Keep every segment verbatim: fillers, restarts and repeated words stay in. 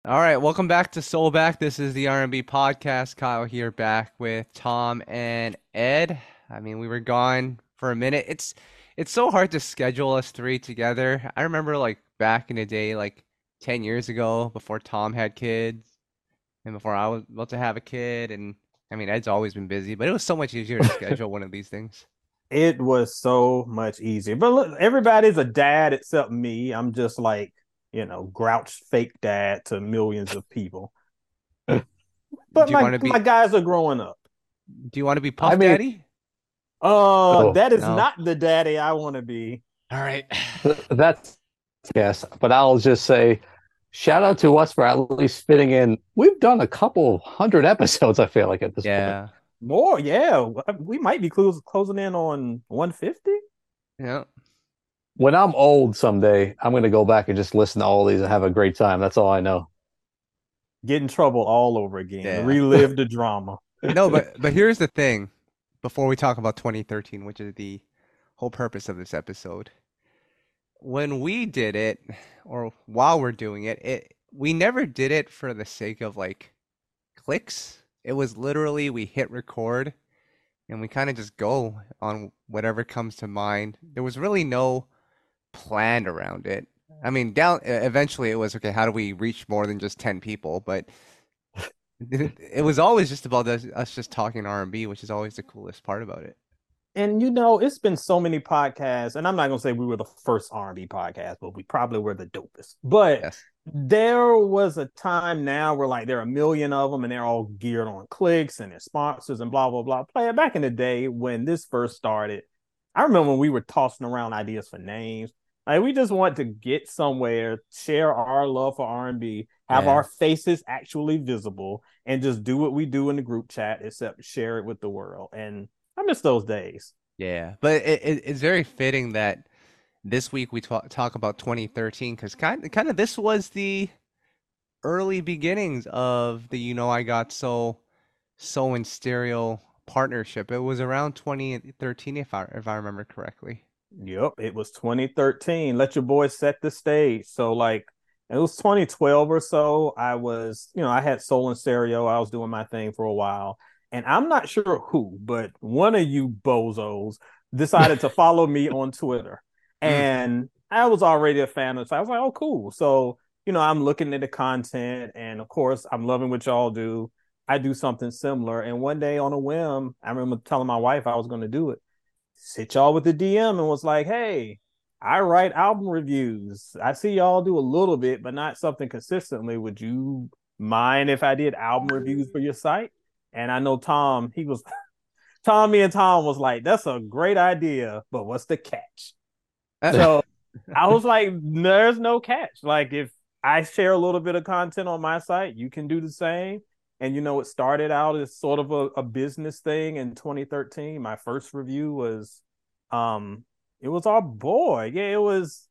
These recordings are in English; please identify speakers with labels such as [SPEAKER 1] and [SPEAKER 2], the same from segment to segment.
[SPEAKER 1] All right, welcome back to Soul Back. This is the R and B podcast. Kyle here, back with Tom and Ed. I mean, we were gone for a minute. It's it's so hard to schedule us three together. I remember like back in the day, like ten years ago, before Tom had kids and before I was about to have a kid. And I mean, Ed's always been busy, but it was so much easier to schedule one of these things.
[SPEAKER 2] It was so much easier. But look, everybody's a dad except me. I'm just like, you know, grouch fake dad to millions of people. But
[SPEAKER 1] Do you
[SPEAKER 2] my
[SPEAKER 1] want to
[SPEAKER 2] my
[SPEAKER 1] be
[SPEAKER 2] guys are growing up.
[SPEAKER 1] do you want to be
[SPEAKER 3] I
[SPEAKER 1] Puff
[SPEAKER 3] mean,
[SPEAKER 1] Daddy?
[SPEAKER 2] Uh,
[SPEAKER 3] oh,
[SPEAKER 2] that is
[SPEAKER 1] No.
[SPEAKER 2] not the daddy I want to be.
[SPEAKER 1] All right.
[SPEAKER 3] th- that's yes, but I'll just say shout out to us for at least fitting in. We've done a couple hundred episodes, I feel like at this point.
[SPEAKER 1] Yeah.
[SPEAKER 2] More, yeah. We might be close, closing in on one fifty.
[SPEAKER 1] Yeah.
[SPEAKER 3] When I'm old someday, I'm going to go back and just listen to all these and have a great time. That's all I know.
[SPEAKER 2] Get in trouble all over again.
[SPEAKER 1] Yeah.
[SPEAKER 2] Relive the drama.
[SPEAKER 1] No, but but here's the thing. Before we talk about twenty thirteen, which is the whole purpose of this episode, when we did it, or while we're doing it, it we never did it for the sake of like clicks. It was literally we hit record and we kind of just go on whatever comes to mind. There was really no plan around it. I mean, down e- eventually it was okay, how do we reach more than just ten people? But it, it was always just about us, us just talking R and B, which is always the coolest part about it.
[SPEAKER 2] And you know, it's been so many podcasts, and I'm not gonna say we were the first R and B podcast, but we probably were the dopest. But
[SPEAKER 1] Yes.
[SPEAKER 2] there was a time now where like there are a million of them, and they're all geared on clicks and their sponsors and blah blah blah. Play it back in the day when this first started. I remember when we were tossing around ideas for names. Like we just want to get somewhere, share our love for R and B, have
[SPEAKER 1] Yeah.
[SPEAKER 2] our faces actually visible, and just do what we do in the group chat, except share it with the world. And I miss those days.
[SPEAKER 1] Yeah. But it, it, it's very fitting that this week we talk talk about twenty thirteen because kind kind of this was the early beginnings of the You Know I Got So So in Stereo partnership. It was around twenty thirteen if I if I remember correctly.
[SPEAKER 2] Yep, it was twenty thirteen. Let your boy set the stage. So like it was twenty twelve or so. I was, you know, I had Soul and Stereo. I was doing my thing for a while. And I'm not sure who, but one of you bozos decided to follow me on Twitter.
[SPEAKER 1] Mm,
[SPEAKER 2] And I was already a fan of it. So I was like, oh, cool. So, you know, I'm looking at the content. And of course, I'm loving what y'all do. I do something similar. And one day on a whim, I remember telling my wife I was going to do it, hit y'all with the D M and was like, hey, I write album reviews. I see y'all do a little bit, but not something consistently. Would you mind if I did album reviews for your site? And I know Tom, he was Tommy and Tom was like, that's a great idea, but what's the catch?
[SPEAKER 1] uh,
[SPEAKER 2] So I was like, there's no catch. Like if I share a little bit of content on my site, you can do the same. And you know, it started out as sort of a, a business thing in twenty thirteen. My first review was um it was our boy. Yeah, it was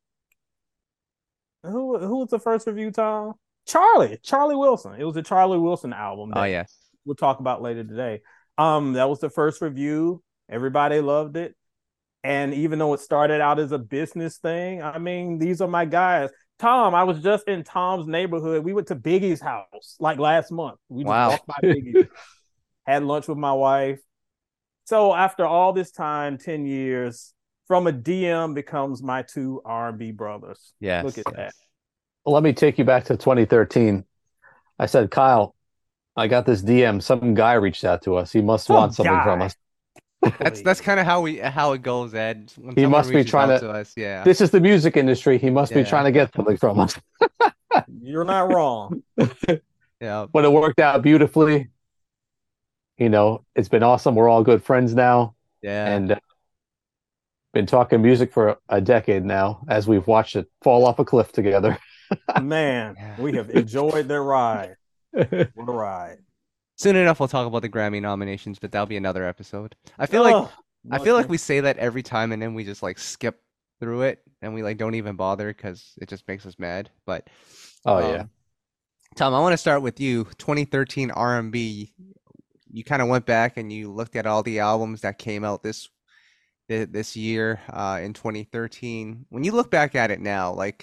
[SPEAKER 2] who who was the first review, Tom? Charlie, Charlie Wilson. It was a Charlie Wilson album
[SPEAKER 1] oh
[SPEAKER 2] that
[SPEAKER 1] yes.
[SPEAKER 2] we'll talk about later today. Um, that was the first review. Everybody loved it. And even though it started out as a business thing, I mean, these are my guys. Tom, I was just in Tom's neighborhood. We went to Biggie's house like last month. We just
[SPEAKER 1] Wow.
[SPEAKER 2] walked by Biggie's, had lunch with my wife. So after all this time, ten years, from a D M becomes my two R and B brothers. Look
[SPEAKER 1] Yes,
[SPEAKER 2] at that.
[SPEAKER 1] yes.
[SPEAKER 3] Well, let me take you back to twenty thirteen. I said, Kyle, I got this D M. Some guy reached out to us. He must want
[SPEAKER 2] Some
[SPEAKER 3] something from
[SPEAKER 2] guy.
[SPEAKER 3] us.
[SPEAKER 1] That's that's kind of how we how it goes, Ed. When
[SPEAKER 3] He
[SPEAKER 1] someone
[SPEAKER 3] must be
[SPEAKER 1] reaches
[SPEAKER 3] trying
[SPEAKER 1] out
[SPEAKER 3] to,
[SPEAKER 1] to us, yeah.
[SPEAKER 3] this is the music industry. He must be
[SPEAKER 1] Yeah.
[SPEAKER 3] trying to get something from us.
[SPEAKER 2] You're not wrong.
[SPEAKER 1] Yeah.
[SPEAKER 3] But it worked out beautifully. You know, it's been awesome. We're all good friends now.
[SPEAKER 1] Yeah.
[SPEAKER 3] And uh, been talking music for a decade now as we've watched it fall off a cliff together.
[SPEAKER 2] Man,
[SPEAKER 1] Yeah.
[SPEAKER 2] we have enjoyed the ride. What a ride.
[SPEAKER 1] Soon enough we'll talk about the Grammy nominations, but that'll be another episode. I feel like
[SPEAKER 2] Oh,
[SPEAKER 1] I feel like
[SPEAKER 2] much.
[SPEAKER 1] we say that every time and then we just like skip through it and we like don't even bother because it just makes us mad. But
[SPEAKER 3] Oh yeah.
[SPEAKER 1] um Tom, I want to start with you. twenty thirteen R and B. You kind of went back and you looked at all the albums that came out this thi- this year uh, in twenty thirteen. When you look back at it now, like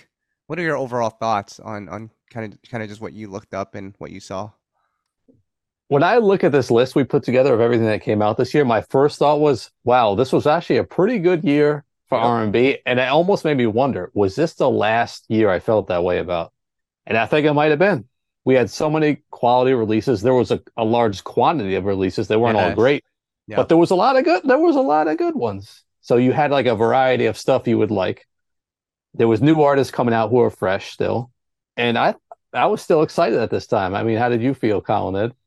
[SPEAKER 1] What are your overall thoughts on on kind of kind of just what you looked up and what you saw?
[SPEAKER 3] When I look at this list we put together of everything that came out this year, my first thought was, wow, this was actually a pretty good year for
[SPEAKER 2] Yep.
[SPEAKER 3] R and B. And it almost made me wonder, was this the last year I felt that way about? And I think it might have been. We had so many quality releases. There was a, a large quantity of releases. They weren't all
[SPEAKER 1] Yes.
[SPEAKER 3] great, but
[SPEAKER 1] Yep.
[SPEAKER 3] there was a lot of good. There was a lot of good ones. So you had like a variety of stuff you would like. There was new artists coming out who are fresh still, and I I was still excited at this time. I mean, how did you feel, Colin Ed?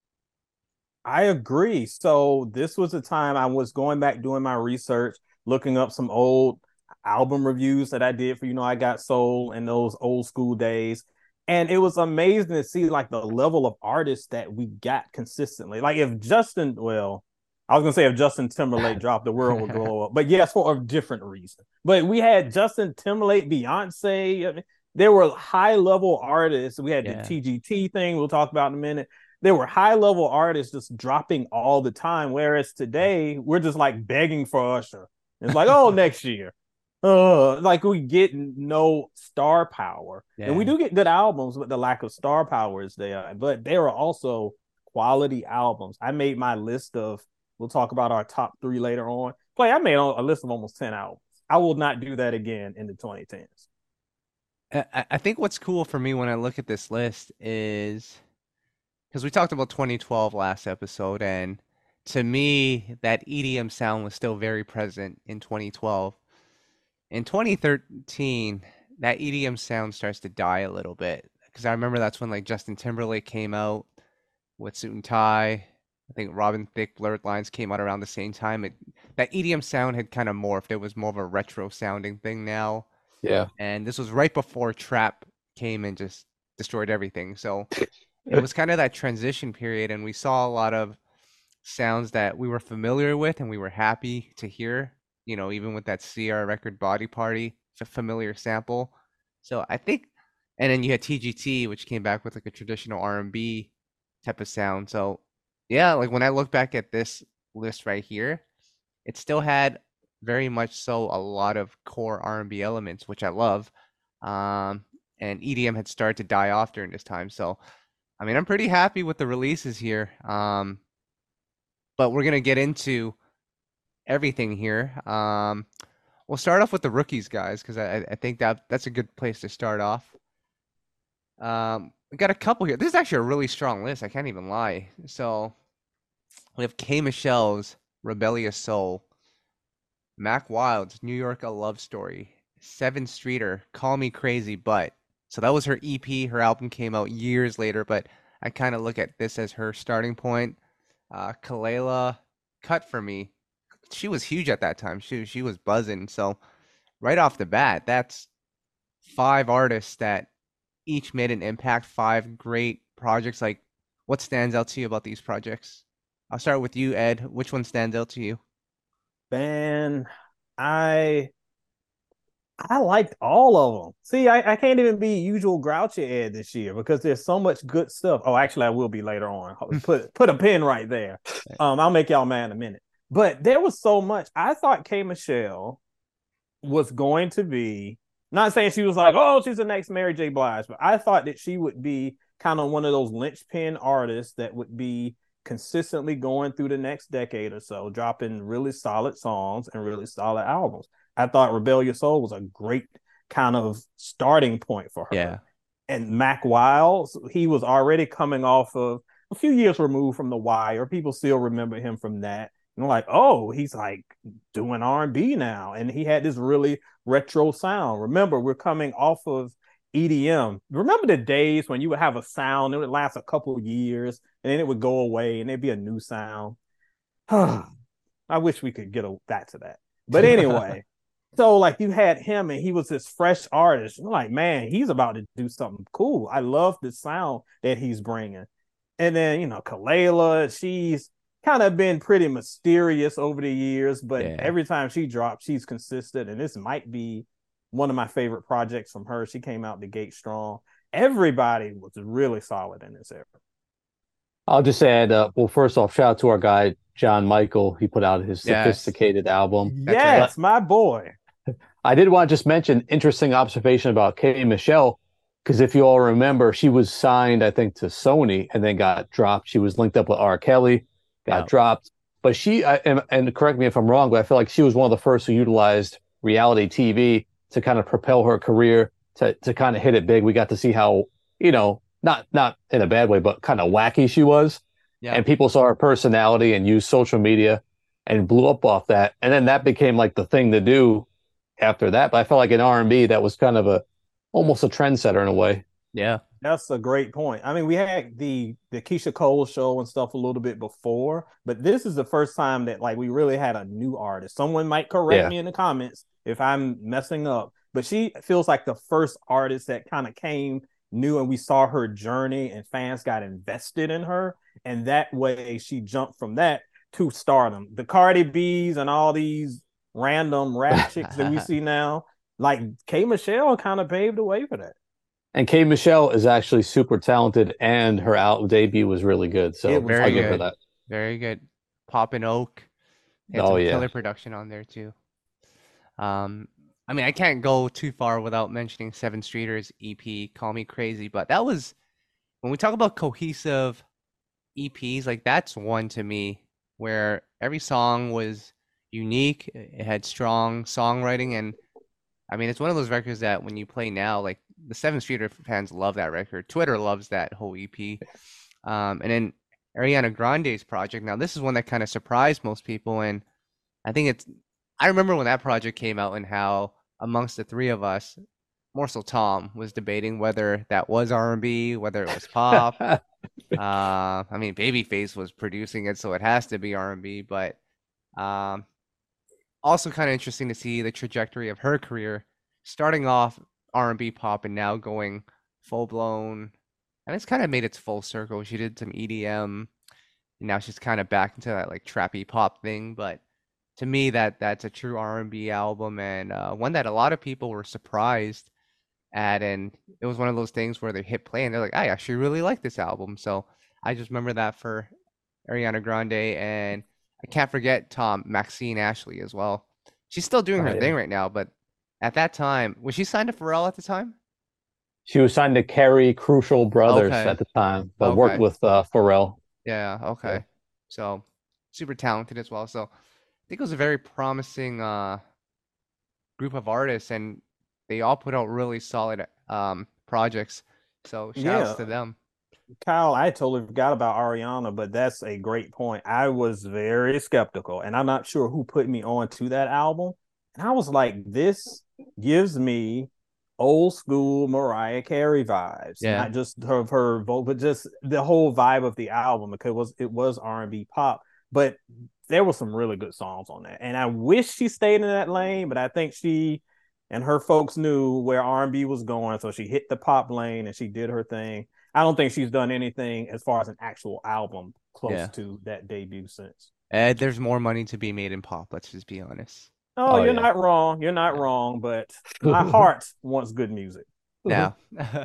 [SPEAKER 2] I agree. So this was the time I was going back doing my research, looking up some old album reviews that I did for, you know, I Got Soul in those old school days. And it was amazing to see like the level of artists that we got consistently. Like if Justin, well, I was gonna say if Justin Timberlake dropped, the world would blow up. But yes, for a different reason. But we had Justin Timberlake, Beyonce. I mean, there were high level artists. We had
[SPEAKER 1] Yeah.
[SPEAKER 2] the T G T thing we'll talk about in a minute. There were high level artists just dropping all the time. Whereas today, we're just like begging for Usher. It's like, oh, next year. Uh, like we get no star power. And we
[SPEAKER 1] Yeah.
[SPEAKER 2] do get good albums, but the lack of star power is there. But there are also quality albums. I made my list of, we'll talk about our top three later on. Play, I made a list of almost ten albums. I will not do that again in the twenty tens.
[SPEAKER 1] I, I think what's cool for me when I look at this list is because we talked about twenty twelve last episode, and to me, that E D M sound was still very present in twenty twelve. In twenty thirteen, that E D M sound starts to die a little bit because I remember that's when like Justin Timberlake came out with Suit and Tie. I think Robin Thicke Blurred Lines came out around the same time. It, that E D M sound had kind of morphed. It was more of a retro sounding thing now.
[SPEAKER 3] Yeah.
[SPEAKER 1] And this was right before trap came and just destroyed everything. So it was kind of that transition period, and we saw a lot of sounds that we were familiar with and we were happy to hear, you know, even with that C R record Body Party, f- familiar sample. So I think, and then you had T G T, which came back with like a traditional R and B type of sound. So yeah, like when I look back at this list right here, it still had very much so a lot of core R and B elements, which I love. Um, and E D M had started to die off during this time. So, I mean, I'm pretty happy with the releases here. Um, but we're gonna get into everything here. Um, we'll start off with the rookies, guys, because I, I think that that's a good place to start off. Um, we got a couple here. This is actually a really strong list. I can't even lie. So we have K Michelle's Rebellious Soul, Mac Wild's New York a Love Story, Seven Streeter, Call Me Crazy, but so that was her E P. Her album came out years later, but I kind of look at this as her starting point. Uh, Kalela, Cut for Me. She was huge at that time. She she was buzzing. So right off the bat, that's five artists that each made an impact. Five great projects. Like, what stands out to you about these projects? I'll start with you, Ed. Which one stands out to you?
[SPEAKER 2] Man, I I liked all of them. See, I, I can't even be usual grouchy Ed this year because there's so much good stuff. Oh, actually, I will be later on. Put put a pin right there. Um, I'll make y'all mad in a minute. But there was so much. I thought K Michelle was going to be, not saying she was like, oh, she's the next Mary J. Blige, but I thought that she would be kind of one of those linchpin artists that would be consistently going through the next decade or so, dropping really solid songs and really solid albums. I thought Rebellious Soul was a great kind of starting point for her.
[SPEAKER 1] Yeah.
[SPEAKER 2] And Mac Wild, he was already coming off of a few years removed from The Wire. People still remember him from that. And like, oh, he's like doing R and B now. And he had this really retro sound. Remember, we're coming off of E D M. Remember the days when you would have a sound, it would last a couple of years, and then it would go away and there'd be a new sound. I wish we could get a, back to that. But anyway, so like you had him and he was this fresh artist. I'm like, man, he's about to do something cool. I love the sound that he's bringing. And then, you know, Kalela, she's kind of been pretty mysterious over the years, but
[SPEAKER 1] Yeah.
[SPEAKER 2] every time she drops, she's consistent. And this might be one of my favorite projects from her. She came out the gate strong. Everybody was really solid in this era.
[SPEAKER 3] I'll just add, uh, well, first off, shout out to our guy, John Michael. He put out his
[SPEAKER 1] Yes.
[SPEAKER 3] Sophisticated album.
[SPEAKER 1] That's
[SPEAKER 2] Yes, my boy.
[SPEAKER 3] I did want to just mention interesting observation about K. Michelle, because if you all remember, she was signed, I think, to Sony and then got dropped. She was linked up with R. Kelly, got
[SPEAKER 1] Yeah.
[SPEAKER 3] dropped. But she, I, and, and correct me if I'm wrong, but I feel like she was one of the first who utilized reality T V to kind of propel her career to to kind of hit it big. We got to see how, you know, not not in a bad way, but kind of wacky she was.
[SPEAKER 1] Yeah.
[SPEAKER 3] And people saw her personality and used social media and blew up off that. And then that became like the thing to do after that. But I felt like in R and B that was kind of a almost a trendsetter in a way.
[SPEAKER 1] Yeah.
[SPEAKER 2] That's a great point. I mean, we had the the Keisha Cole show and stuff a little bit before, but this is the first time that like we really had a new artist. Someone might correct
[SPEAKER 3] Yeah.
[SPEAKER 2] me in the comments if I'm messing up, but she feels like the first artist that kind of came new and we saw her journey and fans got invested in her. And that way she jumped from that to stardom. The Cardi B's and all these random rap chicks that we see now, like K. Michelle kind of paved the way for that.
[SPEAKER 3] And K. Michelle is actually super talented, and her album debut was really good. So
[SPEAKER 2] It was
[SPEAKER 3] I'll
[SPEAKER 1] very
[SPEAKER 3] give her
[SPEAKER 1] good.
[SPEAKER 3] that.
[SPEAKER 1] Very good. Pop and Oak. They had
[SPEAKER 3] Oh,
[SPEAKER 1] some
[SPEAKER 3] yeah.
[SPEAKER 1] killer production on there too. Um, I mean, I can't go too far without mentioning Seven Streeters E P, Call Me Crazy, but that was when we talk about cohesive E Ps, like that's one to me where every song was unique. It had strong songwriting, and I mean, it's one of those records that when you play now, like the Seven Streeter fans love that record. Twitter loves that whole E P. Um, and then Ariana Grande's project. Now, this is one that kind of surprised most people, and I think it's. I remember when that project came out and how amongst the three of us, more so Tom was debating whether that was R and B, whether it was pop. uh, I mean, Babyface was producing it, so it has to be R and B. But um, also kind of interesting to see the trajectory of her career, starting off R and B pop and now going full blown. And it's kind of made its full circle. She did some E D M, and now she's kind of back into that like trappy pop thing. But to me, that that's a true R and B album, and uh, one that a lot of people were surprised at. And it was one of those things where they hit play and they're like, I actually really like this album. So I just remember that for Ariana Grande, and I can't forget Tom Maxine Ashley as well. She's still doing
[SPEAKER 3] Oh,
[SPEAKER 1] her
[SPEAKER 3] yeah.
[SPEAKER 1] thing right now, but at that time, was she signed to Pharrell at the time?
[SPEAKER 3] She was signed to Carrie Crucial Brothers
[SPEAKER 1] Okay.
[SPEAKER 3] at the time, but worked
[SPEAKER 1] Okay.
[SPEAKER 3] with uh, Pharrell.
[SPEAKER 1] Yeah, okay.
[SPEAKER 3] Yeah.
[SPEAKER 1] So super talented as well. So I think it was a very promising uh group of artists, and they all put out really solid um projects. So shout outs
[SPEAKER 2] Yeah.
[SPEAKER 1] to them.
[SPEAKER 2] Kyle, I totally forgot about Ariana, but that's a great point. I was very skeptical, and I'm not sure who put me on to that album. And I was like, this gives me old school Mariah Carey vibes.
[SPEAKER 1] Yeah.
[SPEAKER 2] Not just her her vocal, but just the whole vibe of the album, because it was it was R and B pop. But there were some really good songs on that. And I wish she stayed in that lane, but I think she and her folks knew where R and B was going, so she hit the pop lane and she did her thing. I don't think she's done anything as far as an actual album close
[SPEAKER 1] Yeah.
[SPEAKER 2] to that debut since.
[SPEAKER 1] Uh, there's more money to be made in pop, let's just be honest.
[SPEAKER 2] Oh,
[SPEAKER 3] Oh,
[SPEAKER 2] you're
[SPEAKER 3] yeah.
[SPEAKER 2] not wrong. You're not
[SPEAKER 1] Yeah.
[SPEAKER 2] wrong, but my heart wants good music.
[SPEAKER 1] Now,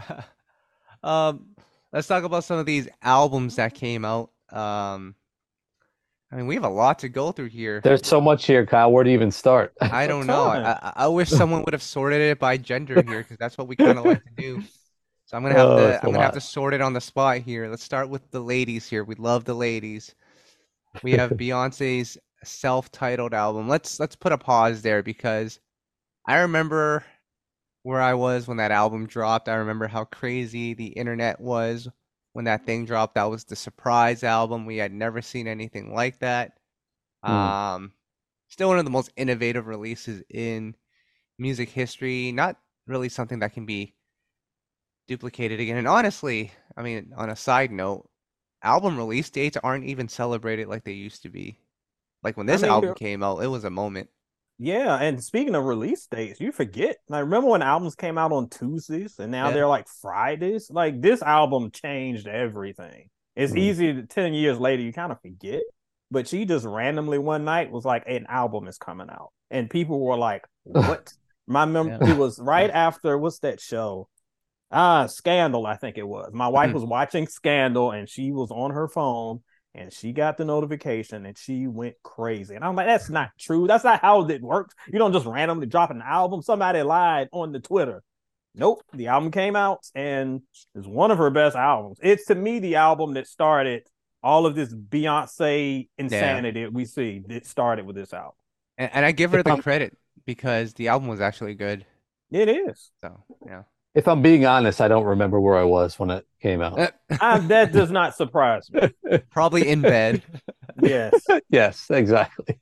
[SPEAKER 1] um, let's talk about some of these albums that came out. Um, I mean, we have a lot to go through here.
[SPEAKER 3] There's so much here, Kyle. Where to even start?
[SPEAKER 1] I
[SPEAKER 2] a
[SPEAKER 1] don't know.
[SPEAKER 2] ton.
[SPEAKER 1] I, I I wish someone would have sorted it by gender here, because that's what we kind of like to do. So I'm gonna have
[SPEAKER 3] Oh,
[SPEAKER 1] to
[SPEAKER 3] it's a
[SPEAKER 1] I'm gonna have
[SPEAKER 3] lot.
[SPEAKER 1] to sort it on the spot here. Let's start with the ladies here. We love the ladies. We have Beyonce's self-titled album. Let's let's put a pause there, because I remember where I was when that album dropped. I remember how crazy the internet was when that thing dropped. That was the surprise album. We had never seen anything like that.
[SPEAKER 3] Hmm.
[SPEAKER 1] Um, still one of the most innovative releases in music history. Not really something that can be duplicated again. And honestly, I mean, on a side note, album release dates aren't even celebrated like they used to be. Like when
[SPEAKER 2] I
[SPEAKER 1] this
[SPEAKER 2] mean,
[SPEAKER 1] album
[SPEAKER 2] they're-
[SPEAKER 1] came out, it was a moment.
[SPEAKER 2] Yeah, and speaking of release dates, you forget. Like, remember when albums came out on Tuesdays and now
[SPEAKER 1] Yeah.
[SPEAKER 2] they're like Fridays? Like, this album changed everything. It's
[SPEAKER 3] Hmm.
[SPEAKER 2] easy to ten years later, you kind of forget. But she just randomly one night was like, an album is coming out. And people were like, what? My mem-
[SPEAKER 1] Yeah.
[SPEAKER 2] It was right after, what's that show? Ah, Scandal, I think it was. My wife
[SPEAKER 1] Mhm.
[SPEAKER 2] was watching Scandal and she was on her phone and she got the notification and she went crazy. And I'm like, that's not true. That's not how it works. You don't just randomly drop an album. Somebody lied on the Twitter. Nope. The album came out and it's one of her best albums. It's, to me, the album that started all of this Beyonce insanity yeah. we see. It started with this album.
[SPEAKER 1] And, and I give her the credit because the album was actually good.
[SPEAKER 2] It is.
[SPEAKER 1] So, yeah.
[SPEAKER 3] If I'm being honest, I don't remember where I was when it came out.
[SPEAKER 2] I, that does not surprise me.
[SPEAKER 1] Probably in bed.
[SPEAKER 2] Yes.
[SPEAKER 3] Yes, exactly.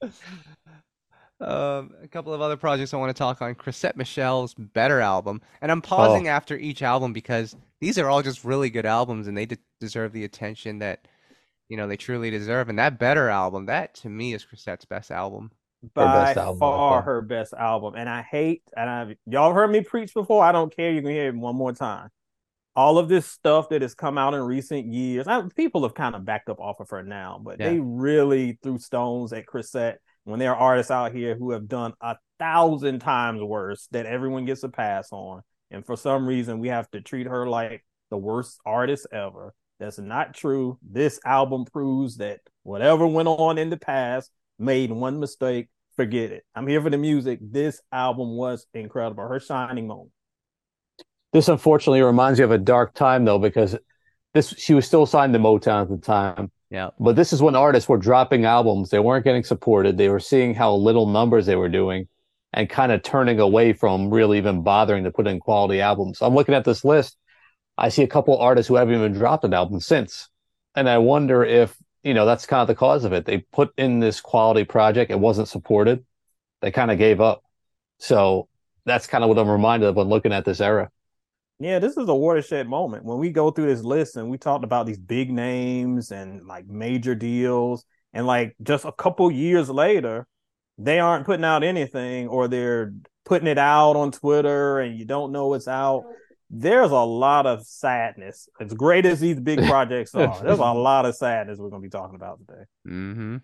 [SPEAKER 1] Um, a couple of other projects I want to talk on. Chrisette Michelle's Better album. And I'm pausing oh. after each album because these are all just really good albums and they de- deserve the attention that, you know, they truly deserve. And that Better album, that to me is Chrisette's best album.
[SPEAKER 2] By album, far her best album. And I hate, and I y'all heard me preach before, I don't care, you can hear it one more time. All of this stuff that has come out in recent years, I, people have kind of backed up off of her now, but yeah. they really threw stones at Chrisette when there are artists out here who have done a thousand times worse that everyone gets a pass on. And for some reason, we have to treat her like the worst artist ever. That's not true. This album proves that whatever went on in the past, made one mistake, forget it. I'm here for the music. This album was incredible. Her shining moment.
[SPEAKER 3] This unfortunately reminds you of a dark time, though, because this she was still signed to Motown at the time.
[SPEAKER 1] Yeah.
[SPEAKER 3] But this is when artists were dropping albums. They weren't getting supported. They were seeing how little numbers they were doing and kind of turning away from really even bothering to put in quality albums. So I'm looking at this list. I see a couple artists who haven't even dropped an album since. And I wonder if, you know, that's kind of the cause of it. They put in this quality project. It wasn't supported. They kind of gave up. So that's kind of what I'm reminded of when looking at this era.
[SPEAKER 2] Yeah, this is a watershed moment. When we go through this list and we talked about these big names and like major deals, and like just a couple years later, they aren't putting out anything, or they're putting it out on Twitter and you don't know it's out. There's a lot of sadness. As great as these big projects are, there's a lot of sadness we're going to be talking about today.
[SPEAKER 1] Mm-hmm.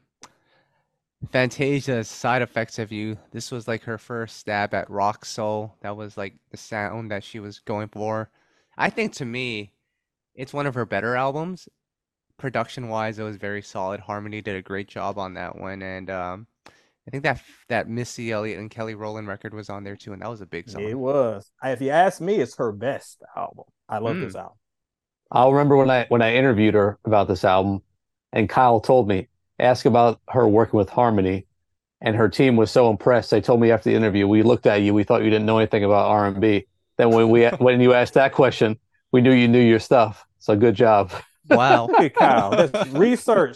[SPEAKER 1] Fantasia's Side Effects of You. This was like her first stab at rock soul. That was like the sound that she was going for. I think to me, it's one of her better albums. Production-wise, it was very solid. Harmony did a great job on that one. And um, I think that that Missy Elliott and Kelly Rowland record was on there too, and that was a big song.
[SPEAKER 2] It was. If you ask me, it's her best album. I love mm. this album.
[SPEAKER 3] I'll remember when I when I interviewed her about this album, and Kyle told me, ask about her working with Harmony, and her team was so impressed. They told me after the interview, we looked at you, we thought you didn't know anything about R and B. Then when we when you asked that question, we knew you knew your stuff. So good job.
[SPEAKER 1] Wow.
[SPEAKER 2] Hey, Kyle, that's research.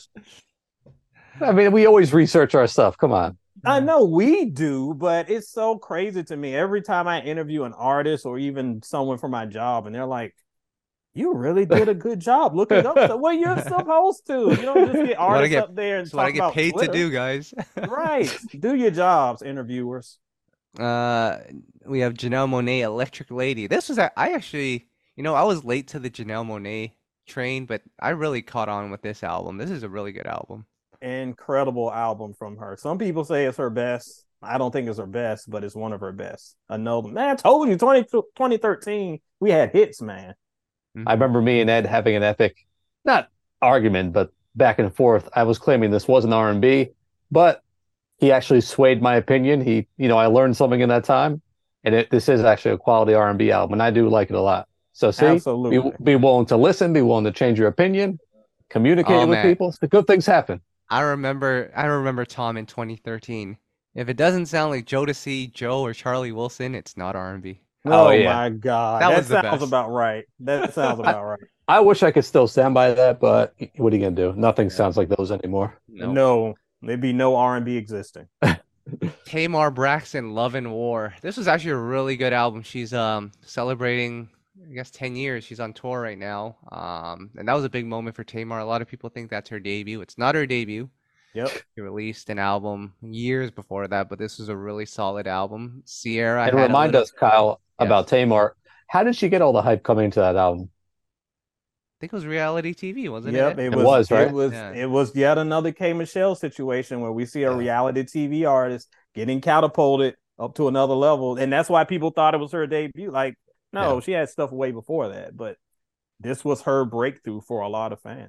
[SPEAKER 3] I mean, we always research our stuff. Come on.
[SPEAKER 2] I know we do, but it's so crazy to me. Every time I interview an artist or even someone for my job, and they're like, you really did a good job looking up to what you're supposed to. You don't just get artists
[SPEAKER 1] get,
[SPEAKER 2] up there and
[SPEAKER 1] that's
[SPEAKER 2] talk
[SPEAKER 1] what I get
[SPEAKER 2] about
[SPEAKER 1] paid
[SPEAKER 2] Twitter.
[SPEAKER 1] to do, guys.
[SPEAKER 2] Right. Do your jobs, interviewers.
[SPEAKER 1] Uh, we have Janelle Monáe, Electric Lady. This was, I actually, you know, I was late to the Janelle Monáe train, but I really caught on with this album. This is a really good album.
[SPEAKER 2] Incredible album from her. Some people say it's her best. I don't think it's her best, but it's one of her best. Another, man, I told you, twenty, twenty thirteen, we had hits, man.
[SPEAKER 3] I remember me and Ed having an epic, not argument, but back and forth. I was claiming this wasn't R and B, but he actually swayed my opinion. He, you know, I learned something in that time, and it, this is actually a quality R and B album, and I do like it a lot. So see,
[SPEAKER 2] Absolutely.
[SPEAKER 3] Be, be willing to listen, be willing to change your opinion, communicate
[SPEAKER 1] oh,
[SPEAKER 3] with
[SPEAKER 1] man.
[SPEAKER 3] people. So good things happen.
[SPEAKER 1] I remember, I remember Tom in twenty thirteen. If it doesn't sound like Jodeci, Joe, or Charlie Wilson, it's not R and B.
[SPEAKER 2] Oh,
[SPEAKER 3] oh yeah.
[SPEAKER 2] my God.
[SPEAKER 1] That,
[SPEAKER 2] that
[SPEAKER 1] was the
[SPEAKER 2] sounds
[SPEAKER 1] best.
[SPEAKER 2] about right. That sounds about right.
[SPEAKER 3] I wish I could still stand by that, but what are you going to do? Nothing yeah. sounds like those anymore.
[SPEAKER 2] Nope. No, there'd be no R and B existing.
[SPEAKER 1] Tamar Braxton, Love and War. This was actually a really good album. She's um celebrating, I guess, ten years. She's on tour right now. Um, and that was a big moment for Tamar. A lot of people think that's her debut. It's not her debut.
[SPEAKER 2] Yep.
[SPEAKER 1] She released an album years before that, but this was a really solid album. Sierra.
[SPEAKER 3] And remind
[SPEAKER 1] little...
[SPEAKER 3] us, Kyle,
[SPEAKER 1] yes.
[SPEAKER 3] about Tamar. How did she get all the hype coming to that album?
[SPEAKER 1] I think it was reality T V, wasn't
[SPEAKER 2] yep,
[SPEAKER 1] it?
[SPEAKER 2] It,
[SPEAKER 3] it
[SPEAKER 2] was,
[SPEAKER 3] was, right?
[SPEAKER 2] It was,
[SPEAKER 1] yeah.
[SPEAKER 2] it was yet another K. Michelle situation where we see a
[SPEAKER 3] yeah.
[SPEAKER 2] reality T V artist getting catapulted up to another level. And that's why people thought it was her debut. Like, no, yeah. she had stuff way before that. But this was her breakthrough for a lot of fans.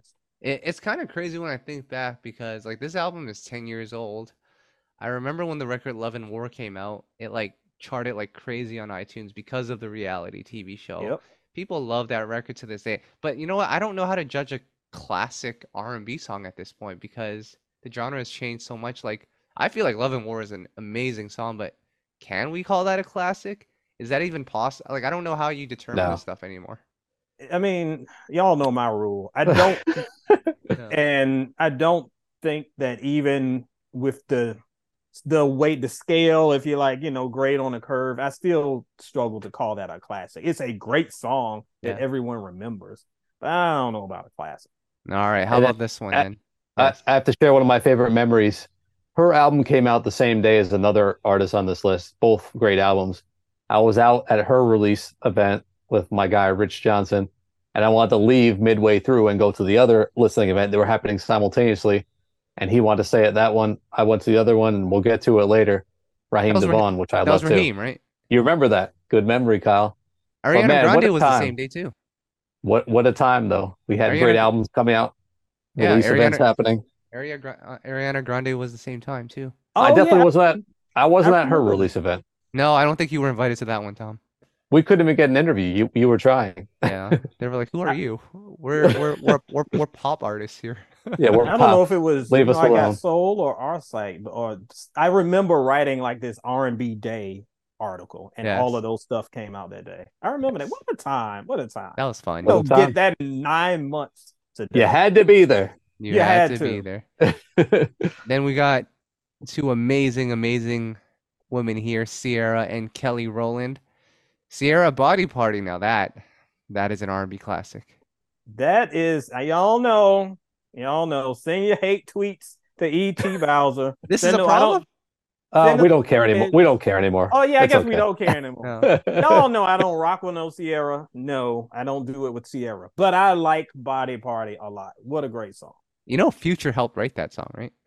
[SPEAKER 1] It, it's kind of crazy when I think back because like this album is ten years old. I remember when the record Love and War came out, it like charted like crazy on iTunes because of the reality T V show.
[SPEAKER 2] Yep.
[SPEAKER 1] People love that record to this day. But you know what? I don't know how to judge a classic R and B song at this point because the genre has changed so much. Like I feel like Love and War is an amazing song, but can we call that a classic? Is that even possible? Like I don't know how you determine
[SPEAKER 3] No.
[SPEAKER 1] this stuff anymore.
[SPEAKER 2] I mean, y'all know my rule. I don't,
[SPEAKER 1] Yeah.
[SPEAKER 2] and I don't think that even with the the weight, the scale, if you like, you know, grade on a curve, I still struggle to call that a classic. It's a great song that
[SPEAKER 1] Yeah.
[SPEAKER 2] everyone remembers, but I don't know about a classic.
[SPEAKER 1] All right. How
[SPEAKER 3] And
[SPEAKER 1] about
[SPEAKER 3] then
[SPEAKER 1] this one
[SPEAKER 3] I,
[SPEAKER 1] then?
[SPEAKER 3] I,
[SPEAKER 1] Yes.
[SPEAKER 3] I have to share one of my favorite memories. Her album came out the same day as another artist on this list, both great albums. I was out at her release event with my guy, Rich Johnson, and I wanted to leave midway through and go to the other listening event. They were happening simultaneously, and he wanted to stay at that one. I went to the other one, and we'll get to it later.
[SPEAKER 1] That
[SPEAKER 3] Raheem
[SPEAKER 1] was Raheem,
[SPEAKER 3] Devon, which I
[SPEAKER 1] that was
[SPEAKER 3] love too.
[SPEAKER 1] Raheem, right?
[SPEAKER 3] You remember that? Good memory, Kyle. But
[SPEAKER 1] Ariana
[SPEAKER 3] man, what
[SPEAKER 1] Grande
[SPEAKER 3] a
[SPEAKER 1] was the
[SPEAKER 3] time.
[SPEAKER 1] same day too.
[SPEAKER 3] What what a time, though. We had
[SPEAKER 1] Ariana
[SPEAKER 3] great
[SPEAKER 1] Gr-
[SPEAKER 3] albums coming out,
[SPEAKER 1] Yeah,
[SPEAKER 3] release events
[SPEAKER 1] Ariana
[SPEAKER 3] happening.
[SPEAKER 1] Ariana, Gra- uh, Ariana Grande was the same time too.
[SPEAKER 3] I
[SPEAKER 2] Oh
[SPEAKER 3] definitely
[SPEAKER 2] yeah,
[SPEAKER 3] wasn't at I
[SPEAKER 2] I,
[SPEAKER 3] wasn't
[SPEAKER 2] I
[SPEAKER 3] at her
[SPEAKER 2] remember
[SPEAKER 3] release
[SPEAKER 2] that.
[SPEAKER 3] event.
[SPEAKER 1] No, I don't think you were invited to that one, Tom.
[SPEAKER 3] We couldn't even get an interview. You you were trying.
[SPEAKER 1] Yeah, they were like, "Who are
[SPEAKER 2] I,
[SPEAKER 1] you? We're we're we're we're, we're pop artists here."
[SPEAKER 3] Yeah, we're
[SPEAKER 2] I don't know
[SPEAKER 3] pop.
[SPEAKER 2] if it was,
[SPEAKER 3] Leave
[SPEAKER 2] you
[SPEAKER 3] us
[SPEAKER 2] know, I Got
[SPEAKER 3] alone.
[SPEAKER 2] Soul or our site, or I remember writing like this R and B Day article, and all
[SPEAKER 1] Yes,
[SPEAKER 2] of those stuff came out that day. I remember that.
[SPEAKER 1] yes,
[SPEAKER 2] What a time! What a time!
[SPEAKER 1] that was fun.
[SPEAKER 2] You
[SPEAKER 3] What a
[SPEAKER 2] don't get
[SPEAKER 3] time.
[SPEAKER 2] that in nine months
[SPEAKER 3] You
[SPEAKER 2] today.
[SPEAKER 3] had to be there.
[SPEAKER 1] You
[SPEAKER 2] You
[SPEAKER 1] had
[SPEAKER 2] had
[SPEAKER 1] to be
[SPEAKER 2] to.
[SPEAKER 1] there. Then we got two amazing, amazing women here, Sierra and Kelly Rowland. Sierra Body Party. Now that that is an R and B classic.
[SPEAKER 2] That is, uh, y'all know, y'all know. Send your hate tweets to E T Bowser.
[SPEAKER 1] This is
[SPEAKER 2] Send
[SPEAKER 1] a
[SPEAKER 2] them. I don't
[SPEAKER 1] problem?
[SPEAKER 3] Uh,
[SPEAKER 2] send
[SPEAKER 3] we
[SPEAKER 2] them
[SPEAKER 3] don't care anymore.
[SPEAKER 2] kids.
[SPEAKER 3] We don't care anymore.
[SPEAKER 2] Oh yeah, I
[SPEAKER 3] It's
[SPEAKER 2] guess we
[SPEAKER 3] okay.
[SPEAKER 2] don't care anymore.
[SPEAKER 1] No.
[SPEAKER 2] Y'all know I don't rock with no Sierra. No, I don't do it with Sierra. But I like Body Party a lot. What a great song.
[SPEAKER 1] You know, Future helped write that song, right?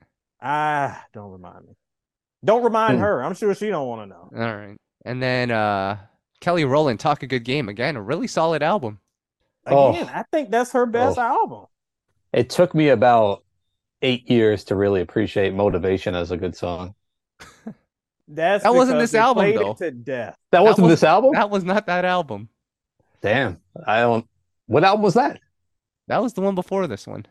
[SPEAKER 2] Ah, don't remind me. Don't remind
[SPEAKER 3] Hmm.
[SPEAKER 2] her. I'm sure she don't want to know.
[SPEAKER 1] All right. And then uh Kelly Rowland, Talk a Good Game. Again, a really solid album.
[SPEAKER 2] Again,
[SPEAKER 3] Oh,
[SPEAKER 2] I think that's her best
[SPEAKER 3] oh.
[SPEAKER 2] album.
[SPEAKER 3] It took me about eight years to really appreciate Motivation as a good song.
[SPEAKER 2] That's
[SPEAKER 1] That wasn't
[SPEAKER 2] because
[SPEAKER 1] this
[SPEAKER 2] they
[SPEAKER 1] album,
[SPEAKER 2] played
[SPEAKER 1] though.
[SPEAKER 2] it to death.
[SPEAKER 3] That
[SPEAKER 1] That
[SPEAKER 3] wasn't
[SPEAKER 1] was
[SPEAKER 3] this album?
[SPEAKER 1] that was not that album.
[SPEAKER 3] Damn. I don't. What album was that?
[SPEAKER 1] That was the one before this one.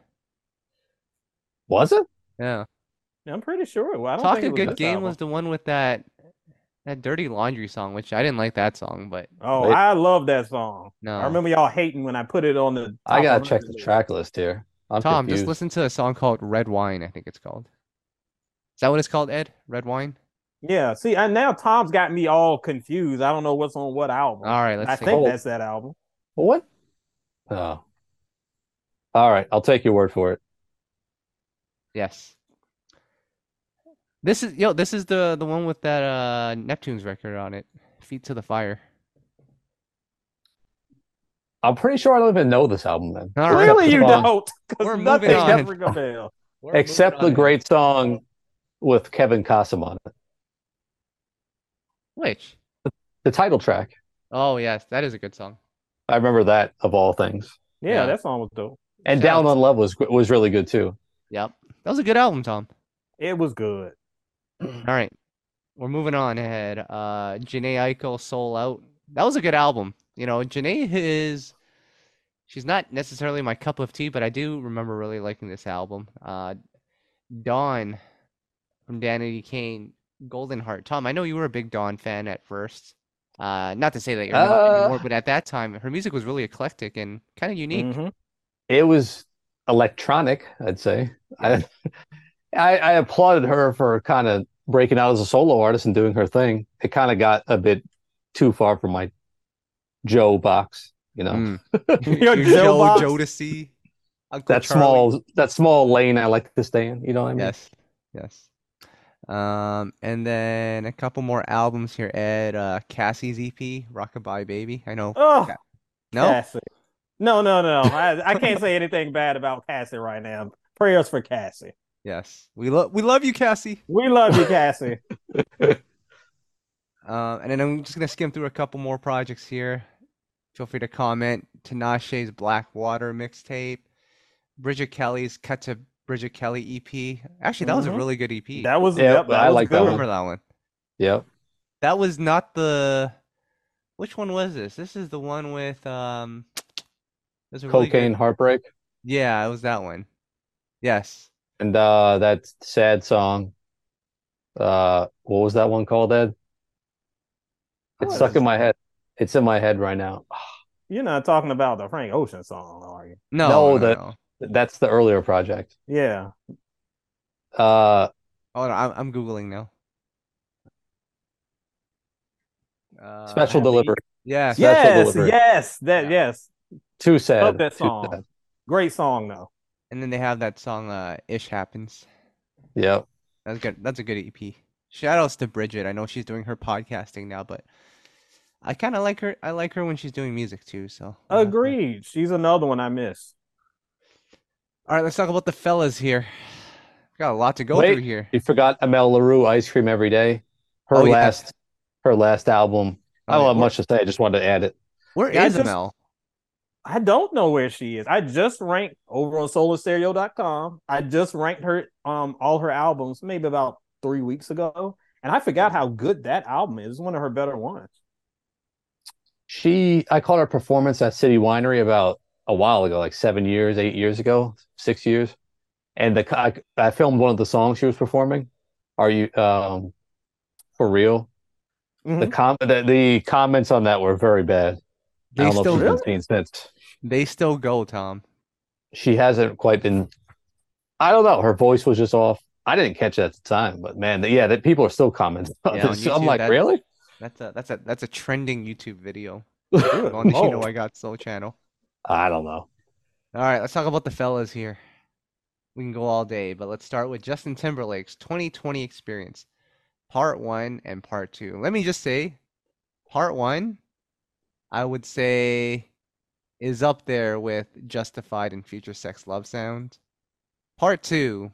[SPEAKER 3] Was it?
[SPEAKER 1] Yeah.
[SPEAKER 2] I'm pretty sure. Well, I don't
[SPEAKER 1] Talk
[SPEAKER 2] think
[SPEAKER 1] a
[SPEAKER 2] it was
[SPEAKER 1] Good
[SPEAKER 2] this
[SPEAKER 1] Game
[SPEAKER 2] album.
[SPEAKER 1] was the one with that that Dirty Laundry song, which I didn't like that song, but
[SPEAKER 2] Oh,
[SPEAKER 3] Wait.
[SPEAKER 2] I love that song.
[SPEAKER 1] no.
[SPEAKER 2] I remember y'all hating when I put it on the
[SPEAKER 3] I
[SPEAKER 2] top
[SPEAKER 3] gotta
[SPEAKER 2] one
[SPEAKER 3] check
[SPEAKER 2] hundred
[SPEAKER 3] the
[SPEAKER 2] list.
[SPEAKER 3] track list here. I'm
[SPEAKER 1] Tom,
[SPEAKER 3] confused.
[SPEAKER 1] just listen to a song called Red Wine, I think it's called. Is that what it's called, Ed? Red Wine?
[SPEAKER 2] Yeah, see, and now Tom's got me all confused. I don't know what's on what album.
[SPEAKER 1] All right,
[SPEAKER 2] I
[SPEAKER 1] let's see.
[SPEAKER 2] think
[SPEAKER 3] Oh.
[SPEAKER 2] that's that album.
[SPEAKER 3] What? Oh. All right, I'll take your word for it.
[SPEAKER 1] Yes. This is yo, this is the the one with that uh Neptune's record on it. Feet to the Fire.
[SPEAKER 3] I'm pretty sure I don't even know this album then.
[SPEAKER 1] All right.
[SPEAKER 2] Really,
[SPEAKER 3] Except
[SPEAKER 2] you
[SPEAKER 3] the song-
[SPEAKER 2] don't?
[SPEAKER 1] We're
[SPEAKER 2] Because
[SPEAKER 1] moving
[SPEAKER 2] nothing
[SPEAKER 1] on.
[SPEAKER 2] ever ring a bell.
[SPEAKER 1] We're
[SPEAKER 3] Except
[SPEAKER 1] moving
[SPEAKER 3] the
[SPEAKER 1] on.
[SPEAKER 3] great song with Kevin Kasem on it.
[SPEAKER 1] Which?
[SPEAKER 3] The title track.
[SPEAKER 1] Oh yes, that is a good song.
[SPEAKER 3] I remember that of all things.
[SPEAKER 2] Yeah,
[SPEAKER 1] Yeah.
[SPEAKER 2] that song was dope.
[SPEAKER 3] And
[SPEAKER 1] Shout
[SPEAKER 3] Down
[SPEAKER 1] out
[SPEAKER 3] on Love was was really good too.
[SPEAKER 1] Yep. That was a good album, Tom.
[SPEAKER 2] It was good.
[SPEAKER 1] All right. We're moving on ahead. Uh Janae Aiko, Soul Out. That was a good album. You know, Janae is she's not necessarily my cup of tea, but I do remember really liking this album. Uh Dawn from Danity Kane, Golden Heart. Tom, I know you were a big Dawn fan at first. Uh not to say that you're not
[SPEAKER 3] Uh,
[SPEAKER 1] anymore, but at that time her music was really eclectic and kind of unique.
[SPEAKER 2] Mhm.
[SPEAKER 3] It was electronic, I'd say. I, I I applauded her for kind of breaking out as a solo artist and doing her thing. It kind of got a bit too far from my Joe box, you know.
[SPEAKER 1] Mm.
[SPEAKER 2] Your
[SPEAKER 1] Your
[SPEAKER 2] Joe
[SPEAKER 1] Joe
[SPEAKER 2] box?
[SPEAKER 1] Jodeci, Uncle
[SPEAKER 3] That
[SPEAKER 1] Charlie.
[SPEAKER 3] small that small lane I like to stay in, you know what I mean?
[SPEAKER 1] Yes, yes. Um, and then a couple more albums here, Ed. Uh, Cassie's E P, Rockabye Baby. I know.
[SPEAKER 2] Oh,
[SPEAKER 1] Ca- No?
[SPEAKER 2] Cassie. No, no, no. I, I can't say anything bad about Cassie right now. Prayers for Cassie.
[SPEAKER 1] Yes. We love we love you, Cassie.
[SPEAKER 2] We love you, Cassie.
[SPEAKER 1] Um, and then I'm just gonna skim through a couple more projects here. Feel free to comment. Tinashe's Black Water mixtape, Bridget Kelly's Cut to Bridget Kelly E P. Actually, that was a
[SPEAKER 2] Mhm.
[SPEAKER 1] really good E P.
[SPEAKER 2] That was
[SPEAKER 3] Yeah,
[SPEAKER 2] yep, that
[SPEAKER 3] I
[SPEAKER 2] was
[SPEAKER 3] like that
[SPEAKER 1] I
[SPEAKER 2] good.
[SPEAKER 3] one.
[SPEAKER 1] remember that one.
[SPEAKER 3] Yep.
[SPEAKER 1] That was not the. Which one was this? This is the one with um. There's a really
[SPEAKER 3] Cocaine
[SPEAKER 1] good.
[SPEAKER 3] Heartbreak.
[SPEAKER 1] Yeah, it was that one. Yes.
[SPEAKER 3] And uh that sad song. Uh what was that one called, Ed? It's
[SPEAKER 2] What
[SPEAKER 3] stuck
[SPEAKER 2] is
[SPEAKER 3] in my
[SPEAKER 2] that?
[SPEAKER 3] head. It's in my head right now.
[SPEAKER 2] You're not talking about the Frank Ocean song, are you?
[SPEAKER 1] No,
[SPEAKER 3] No,
[SPEAKER 1] no,
[SPEAKER 3] that
[SPEAKER 1] no.
[SPEAKER 3] that's the earlier project.
[SPEAKER 2] Yeah.
[SPEAKER 3] Uh
[SPEAKER 1] Hold on, I'm I'm googling now. Uh,
[SPEAKER 3] Special
[SPEAKER 2] Have the
[SPEAKER 3] Delivery.
[SPEAKER 2] E-
[SPEAKER 1] yes.
[SPEAKER 3] Special
[SPEAKER 2] Yes,
[SPEAKER 3] Delivery.
[SPEAKER 2] yes, that
[SPEAKER 1] Yeah.
[SPEAKER 2] yes.
[SPEAKER 3] Too
[SPEAKER 2] Love
[SPEAKER 3] sad.
[SPEAKER 2] that
[SPEAKER 3] Too
[SPEAKER 2] song.
[SPEAKER 3] sad.
[SPEAKER 2] Great song though.
[SPEAKER 1] And then they have that song, uh, "Ish Happens."
[SPEAKER 3] Yep.
[SPEAKER 1] That's good. That's a good E P. Shout outs to Bridget. I know she's doing her podcasting now, but I kind of like her. I like her when she's doing music too. So we'll have to-
[SPEAKER 2] Agreed. She's another one I miss.
[SPEAKER 1] All right, let's talk about the fellas here. Got a lot to go
[SPEAKER 3] Wait,
[SPEAKER 1] through here.
[SPEAKER 3] you forgot Amel Larue, Ice Cream Every Day. Her
[SPEAKER 1] Oh, yes.
[SPEAKER 3] last her last album. I
[SPEAKER 1] Oh,
[SPEAKER 3] don't
[SPEAKER 1] yeah.
[SPEAKER 3] have much to say. I just wanted to add it.
[SPEAKER 1] Where
[SPEAKER 2] Yeah, I
[SPEAKER 1] is
[SPEAKER 2] just-
[SPEAKER 1] Amel?
[SPEAKER 2] I don't know where she is. I just ranked over on solar stereo dot com. I just ranked her um all her albums maybe about three weeks ago. And I forgot how good that album is. It's one of her better ones.
[SPEAKER 3] She I caught her performance at City Winery about a while ago, like seven years, eight years ago, six years. And the I, I filmed one of the songs she was performing. Are you um for real?
[SPEAKER 2] Mhm.
[SPEAKER 3] The com the, the comments on that were very bad. I
[SPEAKER 1] They
[SPEAKER 3] don't know
[SPEAKER 1] still
[SPEAKER 3] if she's
[SPEAKER 2] Really?
[SPEAKER 3] been seen since.
[SPEAKER 1] they still go, Tom.
[SPEAKER 3] She hasn't quite been. I don't know. Her voice was just off. I didn't catch it at the time, but man, yeah, that people are still commenting on
[SPEAKER 1] Yeah, on
[SPEAKER 3] this. I'm
[SPEAKER 1] YouTube,
[SPEAKER 3] like,
[SPEAKER 1] that-
[SPEAKER 3] really?
[SPEAKER 1] That's a that's a that's a trending YouTube video on the You Know I Got Soul channel.
[SPEAKER 3] I don't know.
[SPEAKER 1] All right, let's talk about the fellas here. We can go all day, but let's start with Justin Timberlake's twenty twenty experience, part one and part two. Let me just say, part one, I would say, is up there with Justified and Future Sex Love Sound. Part two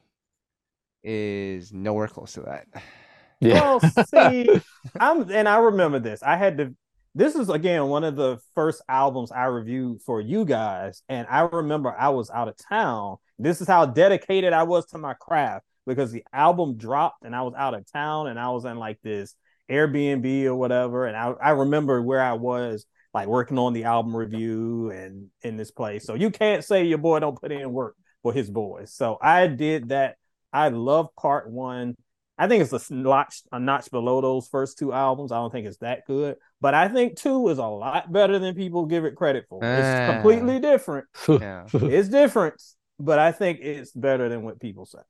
[SPEAKER 1] is nowhere close to that.
[SPEAKER 3] Yeah.
[SPEAKER 2] Well, see, I'm and I remember this. I had to. This is again one of the first albums I reviewed for you guys, and I remember I was out of town. This is how dedicated I was to my craft because the album dropped, and I was out of town, and I was in like this Airbnb or whatever, and I I remember where I was, like working on the album review and in this place. So you can't say your boy don't put in work for his boys. So I did that. I love part one. I think it's a notch, a notch below those first two albums. I don't think it's that good, but I think two is a lot better than people give it credit for. It's
[SPEAKER 1] Ah.
[SPEAKER 2] completely different.
[SPEAKER 1] Yeah.
[SPEAKER 2] It's different, but I think it's better than what people say.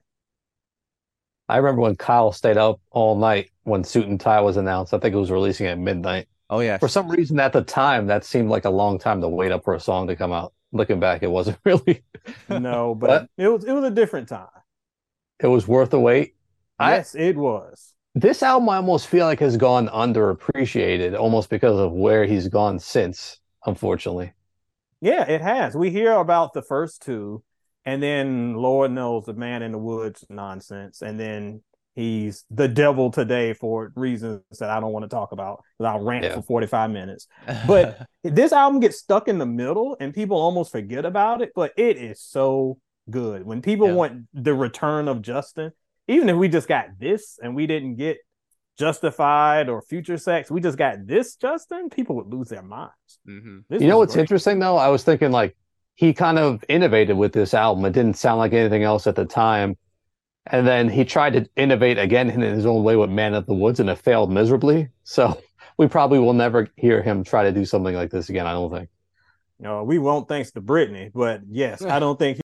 [SPEAKER 3] I remember when Kyle stayed up all night when Suit and Tie was announced. I think it was releasing at midnight.
[SPEAKER 1] Oh yes.
[SPEAKER 3] For some reason at the time, that seemed like a long time to wait up for a song to come out. Looking back, it wasn't really.
[SPEAKER 2] No, but
[SPEAKER 3] What?
[SPEAKER 2] it was it was a different time.
[SPEAKER 3] It was worth the wait. I-
[SPEAKER 2] Yes, it was.
[SPEAKER 3] This album I almost feel like has gone underappreciated, almost because of where he's gone since, unfortunately.
[SPEAKER 2] Yeah, it has. We hear about the first two, and then Lord knows the Man in the Woods nonsense, and then he's the devil today for reasons that I don't want to talk about because I'll rant
[SPEAKER 3] Yeah.
[SPEAKER 2] for forty-five minutes. But this album gets stuck in the middle, and people almost forget about it. But it is so good. When people
[SPEAKER 1] Yeah.
[SPEAKER 2] want the return of Justin, even if we just got this and we didn't get Justified or Future Sex, we just got this Justin, people would lose their minds.
[SPEAKER 1] hmm
[SPEAKER 2] This
[SPEAKER 3] You know
[SPEAKER 2] was
[SPEAKER 3] what's
[SPEAKER 2] great.
[SPEAKER 3] interesting though? I was thinking like he kind of innovated with this album. It didn't sound like anything else at the time. And then he tried to innovate again in his own way with Man of the Woods, and it failed miserably. So we probably will never hear him try to do something like this again, I don't think.
[SPEAKER 2] No, we won't thanks to Britney, but yes, I don't think